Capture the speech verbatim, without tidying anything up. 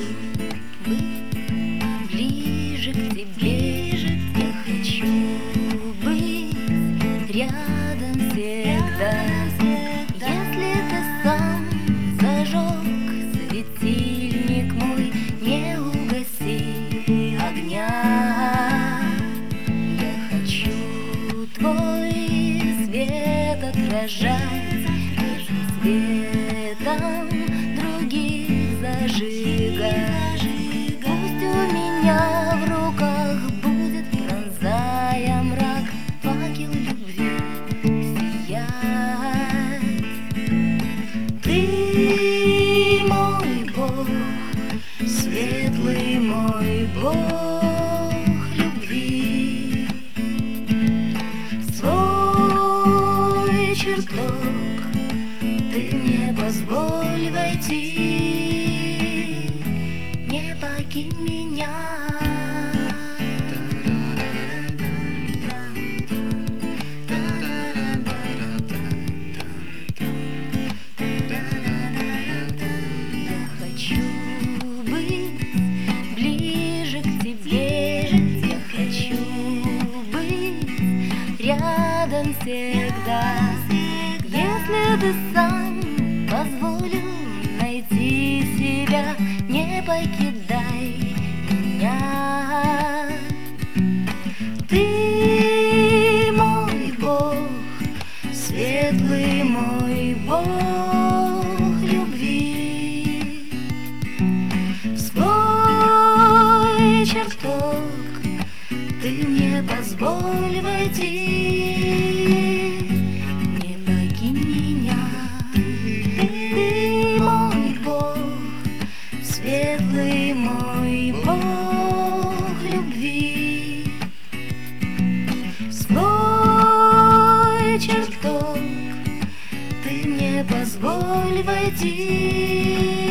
быть ближе к тебе. Я хочу быть рядом всегда. Если ты сам зажег светильник мой, не угаси огня. Я хочу твой свет отражать, нежным светом других зажигать. Пусть у меня в руках будет, пронзая мрак, факел любви сиять. Ты мой Бог, светлый мой Бог любви. Свой чертог ты мне позволь войти, не покинь меня. Я хочу быть ближе к тебе. Я хочу быть рядом всегда. Если ты сам позволил найти себя, не покидай меня. Ты мой Бог, светлый мой Бог любви. Свой чертог ты мне позволь войти, не покинь меня. Ты мой Бог, светлый мой Бог любви. Свой чертог ты мне позволь войти.